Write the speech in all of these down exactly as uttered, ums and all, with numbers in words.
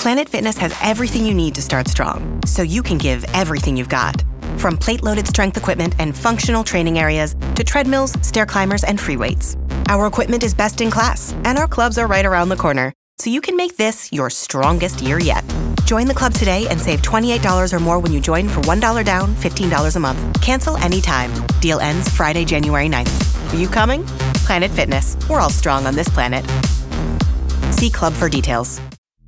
Planet Fitness has everything you need to start strong, so you can give everything you've got. From plate-loaded strength equipment and functional training areas to treadmills, stair climbers, and free weights. Our equipment is best in class, and our clubs are right around the corner, so you can make this your strongest year yet. Join the club today and save twenty-eight dollars or more when you join for one dollar down, fifteen dollars a month. Cancel anytime. Deal ends Friday, January ninth. Are you coming? Planet Fitness. We're all strong on this planet. See club for details.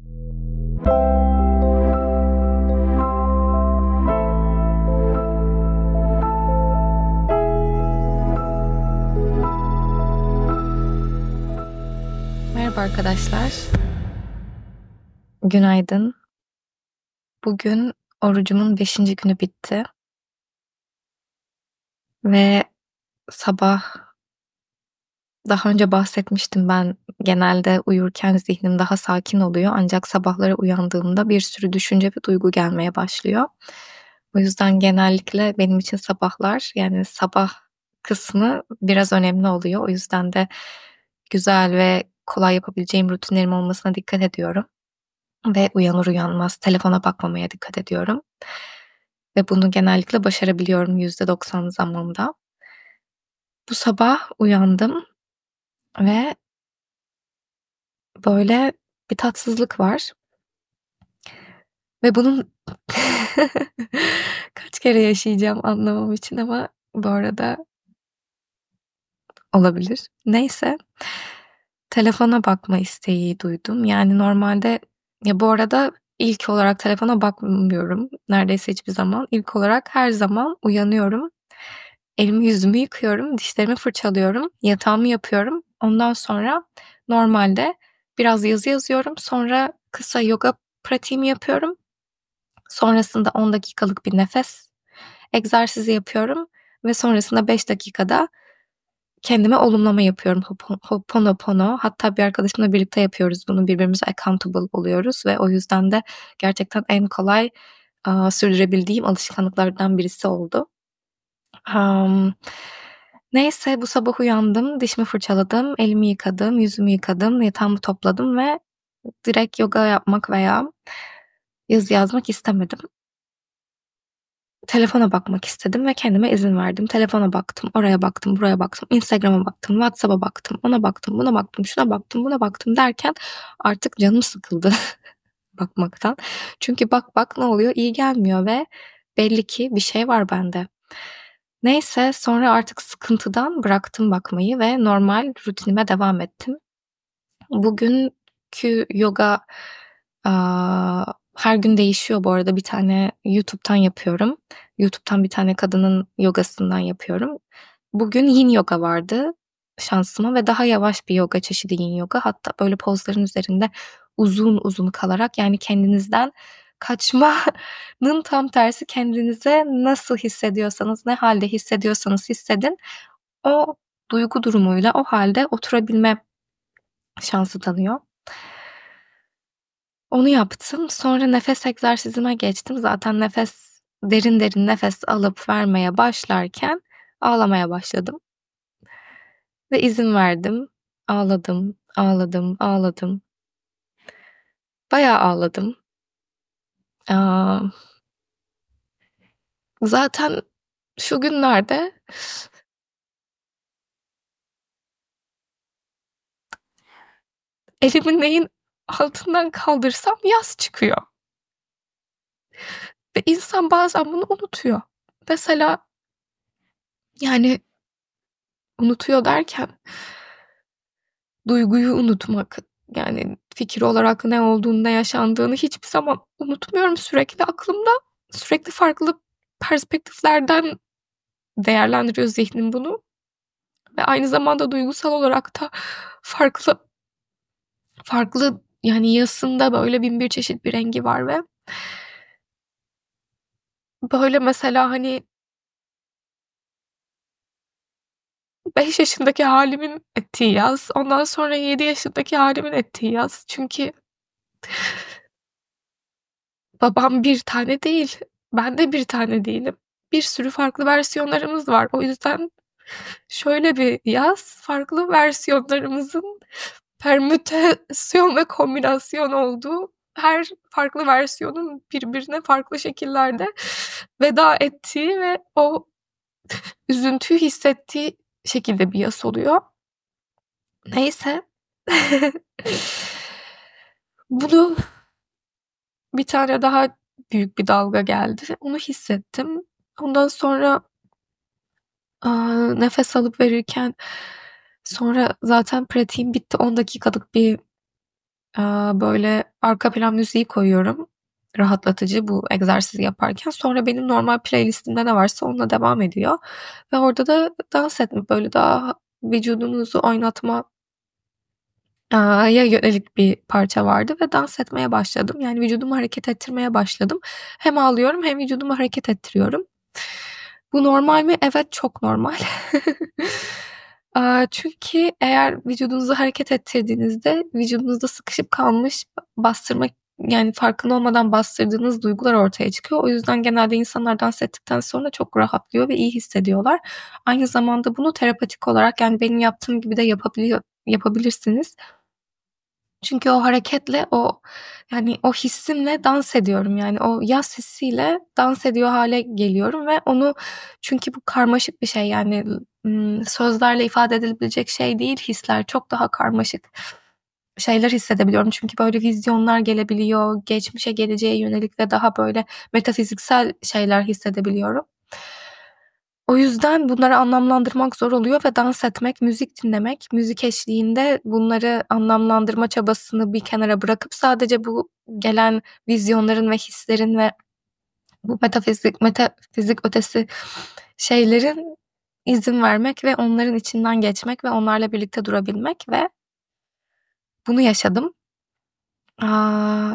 Merhaba arkadaşlar. Günaydın. Bugün orucumun beşinci günü bitti. Ve sabah daha önce bahsetmiştim, ben genelde uyurken zihnim daha sakin oluyor. Ancak sabahları uyandığımda bir sürü düşünce ve duygu gelmeye başlıyor. O yüzden genellikle benim için sabahlar, yani sabah kısmı biraz önemli oluyor. O yüzden de güzel ve kolay yapabileceğim rutinlerim olmasına dikkat ediyorum. Ve uyanır uyanmaz telefona bakmamaya dikkat ediyorum. Ve bunu genellikle başarabiliyorum yüzde doksan zamanda. Bu sabah uyandım ve böyle bir tatsızlık var. Ve bunun kaç kere yaşayacağım anlamam için, ama bu arada olabilir. Neyse. Telefona bakma isteği duydum. Yani normalde, ya bu arada ilk olarak telefona bakmıyorum neredeyse hiçbir zaman. İlk olarak her zaman uyanıyorum. Elimi yüzümü yıkıyorum, dişlerimi fırçalıyorum, yatağımı yapıyorum. Ondan sonra normalde biraz yazı yazıyorum. Sonra kısa yoga pratiğimi yapıyorum. Sonrasında on dakikalık bir nefes egzersizi yapıyorum. Ve sonrasında beş dakikada kendime olumlama yapıyorum. Ho'oponopono. Hatta bir arkadaşımla birlikte yapıyoruz bunu. Birbirimize accountable oluyoruz ve o yüzden de gerçekten en kolay aa, sürdürebildiğim alışkanlıklardan birisi oldu. Um, neyse bu sabah uyandım, dişimi fırçaladım, elimi yıkadım, yüzümü yıkadım, yatağımı topladım ve direkt yoga yapmak veya yazı yazmak istemedim. Telefona bakmak istedim ve kendime izin verdim. Telefona baktım, oraya baktım, buraya baktım, Instagram'a baktım, WhatsApp'a baktım, ona baktım, buna baktım, şuna baktım, buna baktım derken artık canım sıkıldı bakmaktan. Çünkü bak bak ne oluyor, iyi gelmiyor ve belli ki bir şey var bende. Neyse sonra artık sıkıntıdan bıraktım bakmayı ve normal rutinime devam ettim. Bugünkü yoga aa, her gün değişiyor bu arada. Bir tane YouTube'dan yapıyorum. YouTube'dan bir tane kadının yogasından yapıyorum. Bugün Yin yoga vardı şansıma ve daha yavaş bir yoga çeşidi Yin yoga. Hatta böyle pozların üzerinde uzun uzun kalarak, yani kendinizden kaçmanın tam tersi, kendinize nasıl hissediyorsanız, ne halde hissediyorsanız hissedin, o duygu durumuyla o halde oturabilme şansı tanıyor. Onu yaptım. Sonra nefes egzersizime geçtim. Zaten nefes, derin derin nefes alıp vermeye başlarken ağlamaya başladım. Ve izin verdim. Ağladım, ağladım, ağladım. Bayağı ağladım. Aa, zaten şu günlerde elimi neyin altından kaldırsam yas çıkıyor. Ve insan bazen bunu unutuyor. Mesela, yani unutuyor derken duyguyu unutmak, yani fikir olarak ne olduğunu, ne yaşandığını hiçbir zaman unutmuyorum. Sürekli aklımda, sürekli farklı perspektiflerden değerlendiriyor zihnim bunu. Ve aynı zamanda duygusal olarak da farklı farklı yani yasında böyle bin bir çeşit bir rengi var ve böyle mesela hani beş yaşındaki halimin ettiği yaz, ondan sonra yedi yaşındaki halimin ettiği yaz. Çünkü babam bir tane değil, ben de bir tane değilim. Bir sürü farklı versiyonlarımız var. O yüzden şöyle bir yaz, farklı versiyonlarımızın permütasyon ve kombinasyon olduğu her farklı versiyonun birbirine farklı şekillerde veda ettiği ve o üzüntüyü hissettiği şekilde bir yas oluyor. Neyse. Bunu bir tane daha büyük bir dalga geldi. Onu hissettim. Ondan sonra aaa, nefes alıp verirken sonra zaten pratiğim bitti. on dakikalık bir aaa, böyle arka plan müziği koyuyorum. Rahatlatıcı bu egzersizi yaparken. Sonra benim normal playlistimde ne varsa onunla devam ediyor. Ve orada da dans etme, böyle daha vücudunuzu oynatma aaa, ya yönelik bir parça vardı ve dans etmeye başladım. Yani vücudumu hareket ettirmeye başladım. Hem ağlıyorum hem vücudumu hareket ettiriyorum. Bu normal mi? Evet, çok normal. Aaa, çünkü eğer vücudunuzu hareket ettirdiğinizde vücudunuzda sıkışıp kalmış, bastırma yani farkında olmadan bastırdığınız duygular ortaya çıkıyor. O yüzden genelde insanlar dans ettikten sonra çok rahatlıyor ve iyi hissediyorlar. Aynı zamanda bunu terapatik olarak, yani benim yaptığım gibi de yapabiliyor yapabilirsiniz. Çünkü o hareketle, o yani o hissimle dans ediyorum. Yani o yas hissiyle dans ediyor hale geliyorum ve onu, çünkü bu karmaşık bir şey, yani ımm, sözlerle ifade edilebilecek şey değil hisler. Çok daha karmaşık şeyler hissedebiliyorum. Çünkü böyle vizyonlar gelebiliyor. Geçmişe, geleceğe yönelik ve daha böyle metafiziksel şeyler hissedebiliyorum. O yüzden bunları anlamlandırmak zor oluyor ve dans etmek, müzik dinlemek, müzik eşliğinde bunları anlamlandırma çabasını bir kenara bırakıp sadece bu gelen vizyonların ve hislerin ve bu metafizik metafizik ötesi şeylerin izin vermek ve onların içinden geçmek ve onlarla birlikte durabilmek ve bunu yaşadım. Aaa,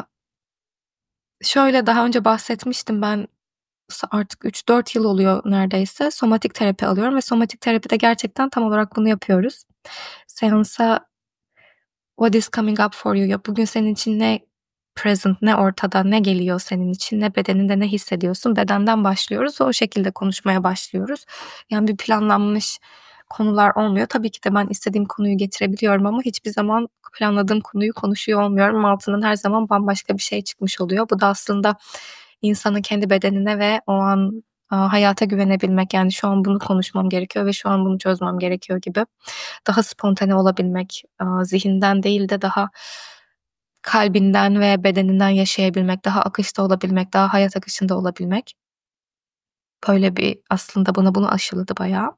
şöyle, daha önce bahsetmiştim, ben artık üç dört yıl oluyor neredeyse somatik terapi alıyorum ve somatik terapide gerçekten tam olarak bunu yapıyoruz. Seansa "What is coming up for you?" ya bugün senin için ne present, ne ortada, ne geliyor senin için, ne bedeninde ne hissediyorsun? Bedenden başlıyoruz ve o şekilde konuşmaya başlıyoruz. Yani bir planlanmış konular olmuyor. Tabii ki de ben istediğim konuyu getirebiliyorum ama hiçbir zaman planladığım konuyu konuşuyor olmuyorum. Altından her zaman bambaşka bir şey çıkmış oluyor. Bu da aslında insanın kendi bedenine ve o an aaa, hayata güvenebilmek. Yani şu an bunu konuşmam gerekiyor ve şu an bunu çözmem gerekiyor gibi. Daha spontane olabilmek, aaa, zihinden değil de daha kalbinden ve bedeninden yaşayabilmek, daha akışta olabilmek, daha hayat akışında olabilmek. Böyle bir aslında bana bunu aşıladı bayağı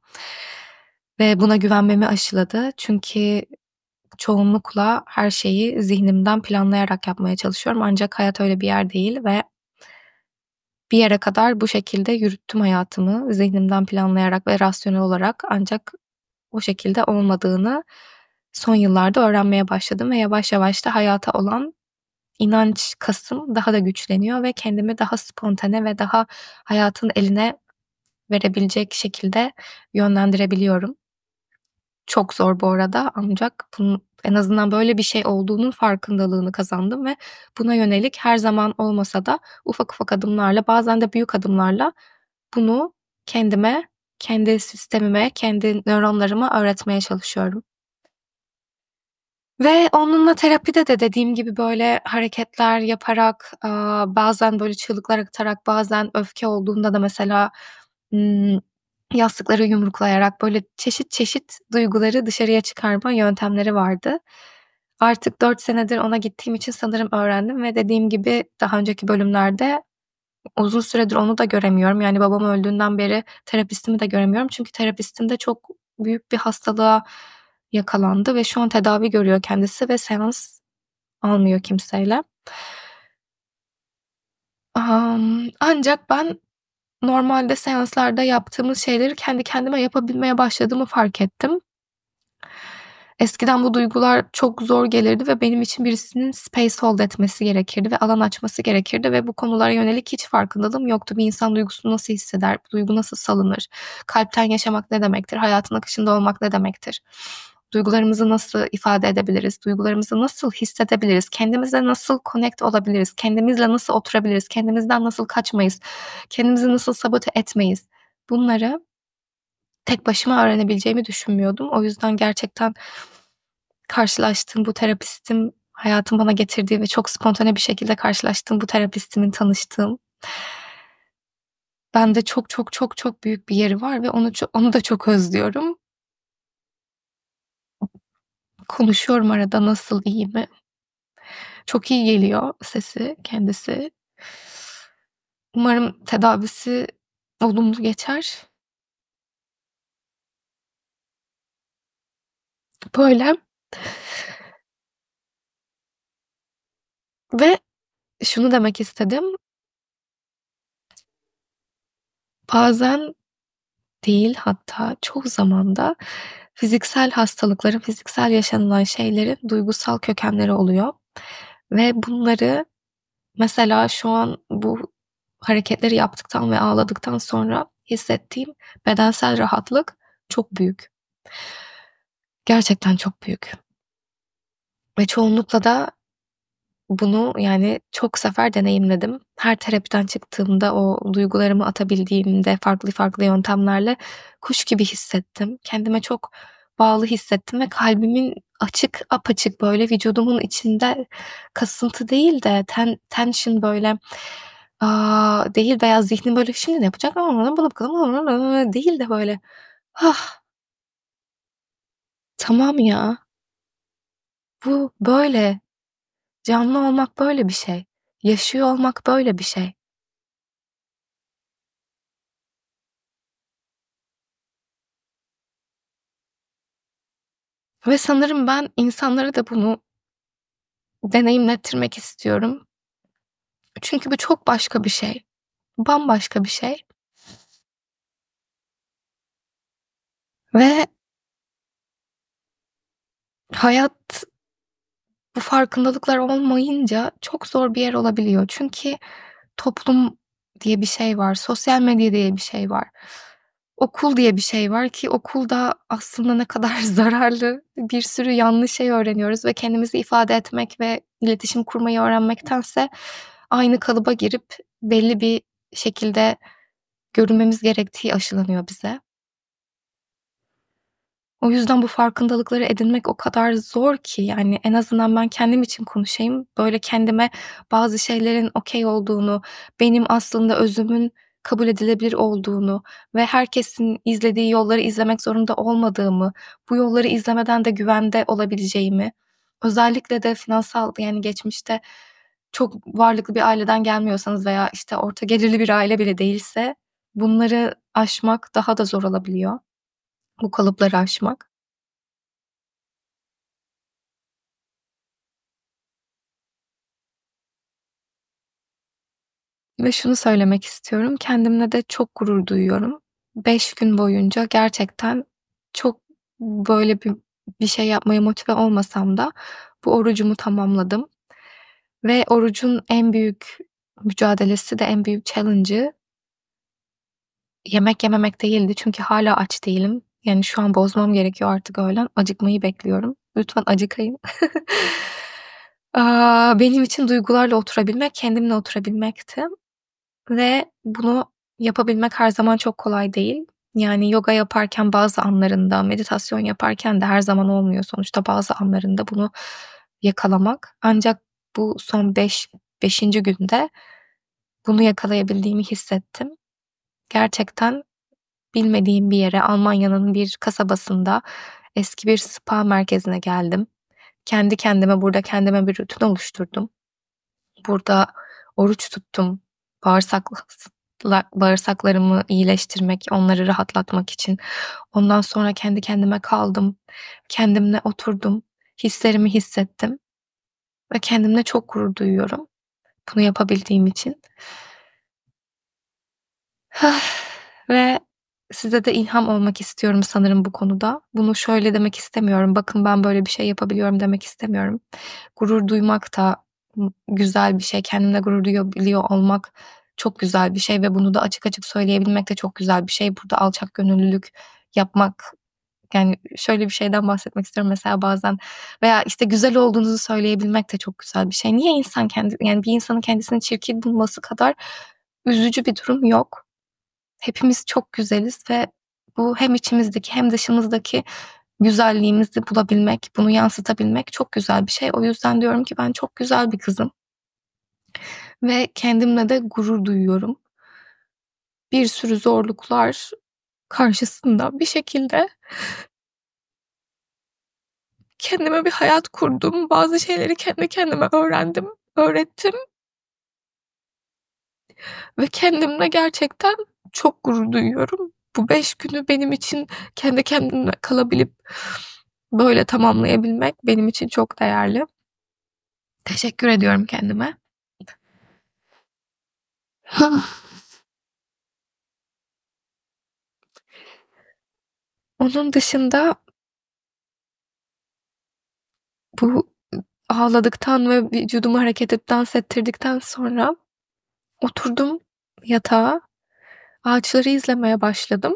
ve buna güvenmemi aşıladı. Çünkü çoğunlukla her şeyi zihnimden planlayarak yapmaya çalışıyorum ancak hayat öyle bir yer değil ve bir yere kadar bu şekilde yürüttüm hayatımı zihnimden planlayarak ve rasyonel olarak ancak o şekilde olmadığını son yıllarda öğrenmeye başladım ve yavaş yavaş da hayata olan inanç kasım daha da güçleniyor ve kendimi daha spontane ve daha hayatın eline verebilecek şekilde yönlendirebiliyorum. Çok zor bu arada ancak bunun en azından böyle bir şey olduğunun farkındalığını kazandım ve buna yönelik her zaman olmasa da ufak ufak adımlarla, bazen de büyük adımlarla bunu kendime, kendi sistemime, kendi nöronlarıma öğretmeye çalışıyorum. Ve onunla terapide de dediğim gibi böyle hareketler yaparak, aaa, bazen böyle çığlıklar atarak, bazen öfke olduğunda da mesela, ımm, yastıkları yumruklayarak böyle çeşit çeşit duyguları dışarıya çıkarma yöntemleri vardı. Artık dört senedir ona gittiğim için sanırım öğrendim ve dediğim gibi daha önceki bölümlerde uzun süredir onu da göremiyorum. Yani babam öldüğünden beri terapistimi de göremiyorum. Çünkü terapistim de çok büyük bir hastalığa yakalandı ve şu an tedavi görüyor kendisi ve seans almıyor kimseyle. Amm, ancak ben normalde seanslarda yaptığımız şeyleri kendi kendime yapabilmeye başladığımı fark ettim. Eskiden bu duygular çok zor gelirdi ve benim için birisinin space hold etmesi gerekirdi ve alan açması gerekirdi ve bu konulara yönelik hiç farkındalığım yoktu. Bir insan duygusunu nasıl hisseder? Bu duygu nasıl salınır? Kalpten yaşamak ne demektir? Hayatın akışında olmak ne demektir? Duygularımızı nasıl ifade edebiliriz? Duygularımızı nasıl hissedebiliriz? Kendimize nasıl connect olabiliriz? Kendimizle nasıl oturabiliriz? Kendimizden nasıl kaçmayız? Kendimizi nasıl sabote etmeyiz? Bunları tek başıma öğrenebileceğimi düşünmüyordum. O yüzden gerçekten karşılaştığım bu terapistim hayatın bana getirdiği ve çok spontane bir şekilde karşılaştığım bu terapistimin tanıştığım. Bende çok çok çok çok büyük bir yeri var ve onu ço onu da çok özlüyorum. Konuşuyorum arada, nasıl, iyi mi? Çok iyi geliyor sesi, kendisi. Umarım tedavisi olumlu geçer. Böyle. Ve şunu demek istedim. Bazen değil, hatta çoğu zaman da fiziksel hastalıkların, fiziksel yaşanılan şeylerin duygusal kökenleri oluyor ve bunları mesela şu an bu hareketleri yaptıktan ve ağladıktan sonra hissettiğim bedensel rahatlık çok büyük. Gerçekten çok büyük. Ve çoğunlukla da bunu, yani, çok sefer deneyimledim. Her terapiden çıktığımda o duygularımı atabildiğimde farklı farklı yöntemlerle kuş gibi hissettim. Kendime çok bağlı hissettim ve kalbimin açık, apaçık, böyle, vücudumun içinde kasıntı değil de ten tension, böyle, aaa, değil veya zihnim, böyle, "Şimdi ne yapacak? Buna bakalım." değil de, böyle, "Hah, tamam ya, bu böyle. Canlı olmak böyle bir şey. Yaşıyor olmak böyle bir şey." Ve sanırım ben insanlara da bunu deneyimlettirmek istiyorum. Çünkü bu çok başka bir şey. Bambaşka bir şey ve hayat bu farkındalıklar olmayınca çok zor bir yer olabiliyor. Çünkü toplum diye bir şey var, sosyal medya diye bir şey var, okul diye bir şey var ki okulda aslında ne kadar zararlı, bir sürü yanlış şey öğreniyoruz ve kendimizi ifade etmek ve iletişim kurmayı öğrenmektense aynı kalıba girip belli bir şekilde görünmemiz gerektiği aşılanıyor bize. O yüzden bu farkındalıkları edinmek o kadar zor ki, yani, en azından ben kendim için konuşayım. Böyle kendime bazı şeylerin okay olduğunu, benim aslında özümün kabul edilebilir olduğunu ve herkesin izlediği yolları izlemek zorunda olmadığımı, bu yolları izlemeden de güvende olabileceğimi, özellikle de finansal, yani, geçmişte çok varlıklı bir aileden gelmiyorsanız veya, işte, orta gelirli bir aile bile değilse bunları aşmak daha da zor olabiliyor, bu kalıpları aşmak. Ve şunu söylemek istiyorum, kendimle de çok gurur duyuyorum. beş gün boyunca gerçekten çok, böyle, bir bir şey yapmaya motive olmasam da bu orucumu tamamladım ve orucun en büyük mücadelesi de en büyük challenge'ı yemek yememek değildi çünkü hâlâ aç değilim. Yani, şu an bozmam gerekiyor artık öğlen. Acıkmayı bekliyorum. Lütfen acıkayım. Aaa, benim için duygularla oturabilmek, kendimle oturabilmekti. Ve bunu yapabilmek her zaman çok kolay değil. Yani yoga yaparken bazı anlarında, meditasyon yaparken de her zaman olmuyor sonuçta bazı anlarında bunu yakalamak. Ancak bu son beş beşinci günde bunu yakalayabildiğimi hissettim. Gerçekten bilmediğim bir yere, Almanya'nın bir kasabasında eski bir spa merkezine geldim. Kendi kendime burada kendime bir rutin oluşturdum. Burada oruç tuttum. Bağırsakla bağırsaklarımı iyileştirmek, onları rahatlatmak için. Ondan sonra kendi kendime kaldım. Kendimle oturdum. Hislerimi hissettim ve kendimle çok gurur duyuyorum bunu yapabildiğim için. Ve size de ilham olmak istiyorum sanırım bu konuda. Bunu şöyle demek istemiyorum, "Bakın ben böyle bir şey yapabiliyorum." demek istemiyorum. Gurur duymak da ı güzel bir şey. Kendimle gurur duyabiliyor olmak çok güzel bir şey ve bunu da açık açık söyleyebilmek de çok güzel bir şey. Burada alçakgönüllülük yapmak, yani, şöyle bir şeyden bahsetmek istiyorum mesela bazen veya, işte, güzel olduğunuzu söyleyebilmek de çok güzel bir şey. Niye insan kendi yani, bir insanın kendisini çirkin bulması kadar üzücü bir durum yok. Hepimiz çok güzeliz ve bu hem içimizdeki hem dışımızdaki güzelliğimizi bulabilmek, bunu yansıtabilmek çok güzel bir şey. O yüzden diyorum ki ben çok güzel bir kızım. Ve kendimle de gurur duyuyorum. Bir sürü zorluklar karşısında bir şekilde kendime bir hayat kurdum. Bazı şeyleri kendi kendime öğrendim, öğrettim. Ve kendimle gerçekten çok gurur duyuyorum. Bu beş günü benim için kendi kendime kalabilip böyle tamamlayabilmek benim için çok değerli. Teşekkür ediyorum kendime. Onun dışında bu ağladıktan ve vücudumu hareket edip dans ettirdikten sonra oturdum yatağa, ağaçları izlemeye başladım.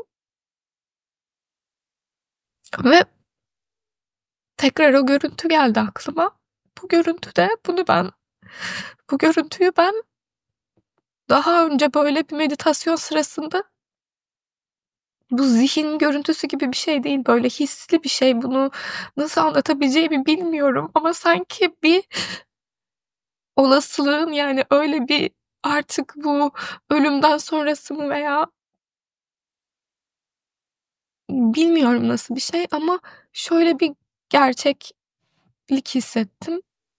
Ve tekrar o görüntü geldi aklıma. Bu görüntüde bunu ben, bu görüntüyü ben daha önce böyle bir meditasyon sırasında, bu zihin görüntüsü gibi bir şey değil, böyle hisli bir şey. Bunu nasıl anlatabileceğimi bilmiyorum ama sanki bir olasılığın, yani öyle bir, artık bu ölümden sonrası mı veya bilmiyorum nasıl bir şey ama şöyle bir gerçeklik hissettim.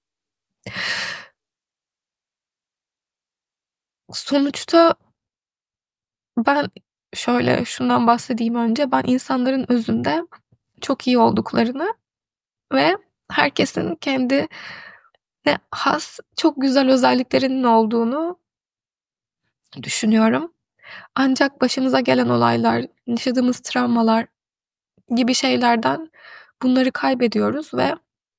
Sonuçta ben şöyle şundan bahsedeyim önce. Ben insanların özünde çok iyi olduklarını ve herkesin kendine has çok güzel özelliklerinin olduğunu düşünüyorum. Ancak başımıza gelen olaylar, yaşadığımız travmalar gibi şeylerden bunları kaybediyoruz ve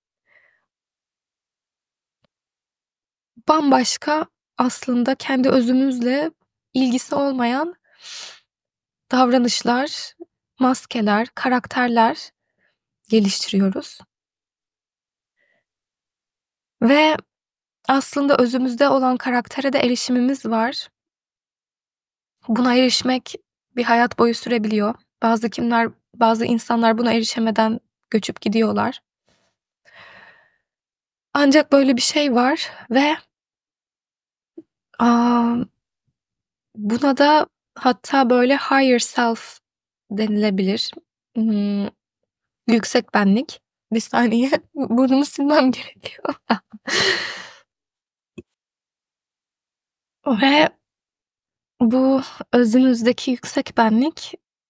bambaşka, aslında kendi özümüzle ilgisi olmayan davranışlar, maskeler, karakterler geliştiriyoruz. Ve aslında özümüzde olan karaktere de erişimimiz var. Buna erişmek bir hayat boyu sürebiliyor. Bazı kimler, bazı insanlar buna erişemeden göçüp gidiyorlar. Ancak böyle bir şey var ve aa, buna da hatta böyle higher self denilebilir. Hmm, yüksek benlik. Bir saniye, burnumu silmem gerekiyor. Ve bu özümüzdeki yüksek benlik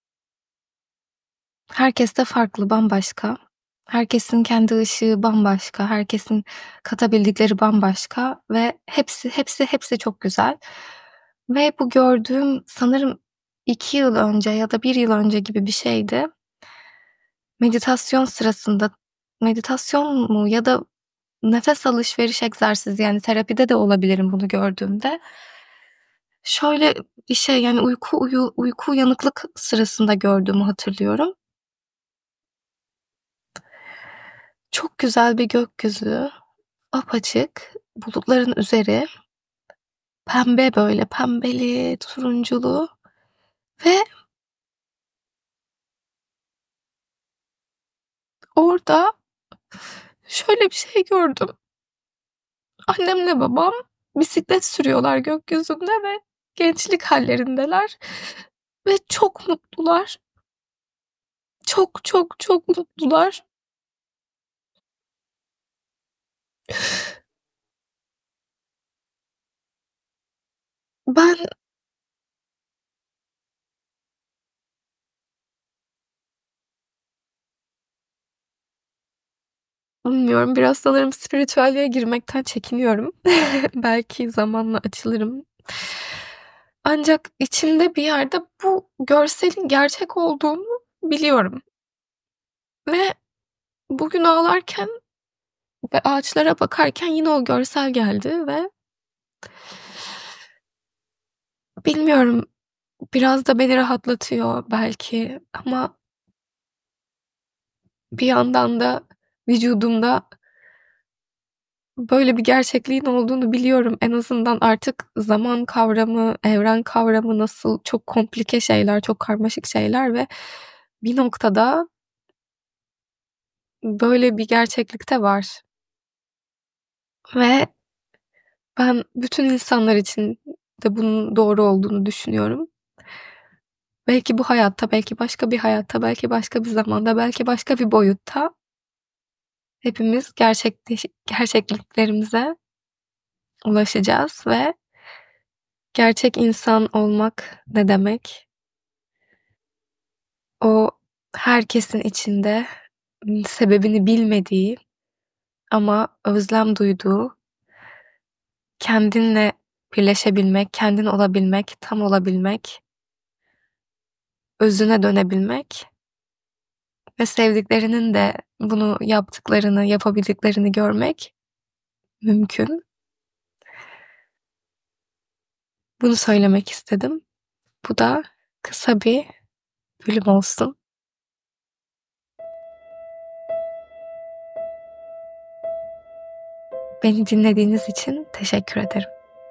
herkeste farklı, bambaşka. Herkesin kendi ışığı bambaşka, herkesin katabildikleri bambaşka ve hepsi hepsi hepsi çok güzel. Ve bu gördüğüm sanırım iki yıl önce ya da bir yıl önce gibi bir şeydi. Meditasyon sırasında, meditasyon mu ya da nefes alışveriş egzersizi, yani terapide de olabilirim bunu gördüğümde. Şöyle bir şey, yani uyku uyu, uyku uyanıklık sırasında gördüğümü hatırlıyorum. Çok güzel bir gökyüzü, apaçık, bulutların üzeri, pembe, böyle pembeli, turunculu ve orada şöyle bir şey gördüm. Annemle babam bisiklet sürüyorlar gökyüzünde ve gençlik hallerindeler ve çok mutlular. Çok çok çok mutlular. Ben bilmiyorum, biraz sanırım spiritüelliğe girmekten çekiniyorum. Belki zamanla açılırım. Ancak içimde bir yerde bu görselin gerçek olduğunu biliyorum. Ve bugün ağlarken ve ağaçlara bakarken yine o görsel geldi ve bilmiyorum, biraz da beni rahatlatıyor belki ama bir yandan da vücudumda böyle bir gerçekliğin olduğunu biliyorum. En azından artık zaman kavramı, evren kavramı nasıl çok komplike şeyler, çok karmaşık şeyler ve bir noktada böyle bir gerçeklik de var. Ve ben bütün insanlar için de bunun doğru olduğunu düşünüyorum. Belki bu hayatta, belki başka bir hayatta, belki başka bir zamanda, belki başka bir boyutta hepimiz gerçekleş gerçekliklerimize ulaşacağız ve gerçek insan olmak ne demek? O herkesin içinde sebebini bilmediği ama özlem duyduğu, kendinle birleşebilmek, kendin olabilmek, tam olabilmek, özüne dönebilmek ve sevdiklerinin de bunu yaptıklarını, yapabildiklerini görmek mümkün. Bunu söylemek istedim. Bu da kısa bir bölüm olsun. Beni dinlediğiniz için teşekkür ederim.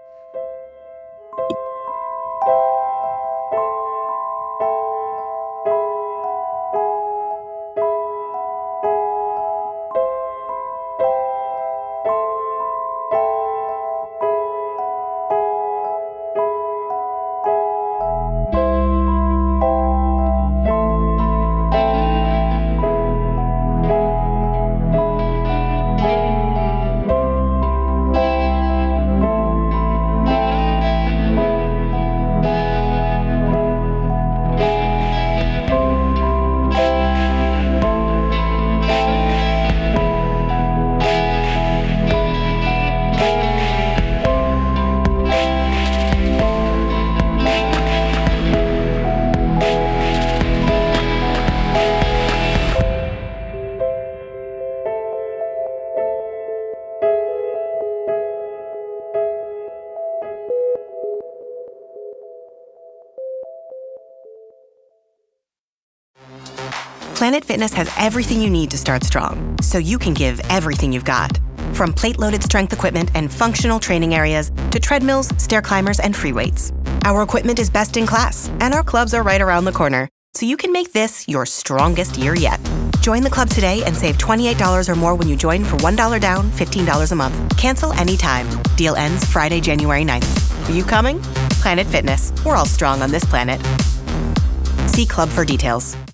Planet Fitness has everything you need to start strong, so you can give everything you've got. From plate-loaded strength equipment and functional training areas to treadmills, stair climbers, and free weights. Our equipment is best in class, and our clubs are right around the corner, so you can make this your strongest year yet. Join the club today and save twenty-eight dollars or more when you join for one dollar down, fifteen dollars a month. Cancel anytime. Deal ends Friday, January ninth. Are you coming? Planet Fitness. We're all strong on this planet. See club for details.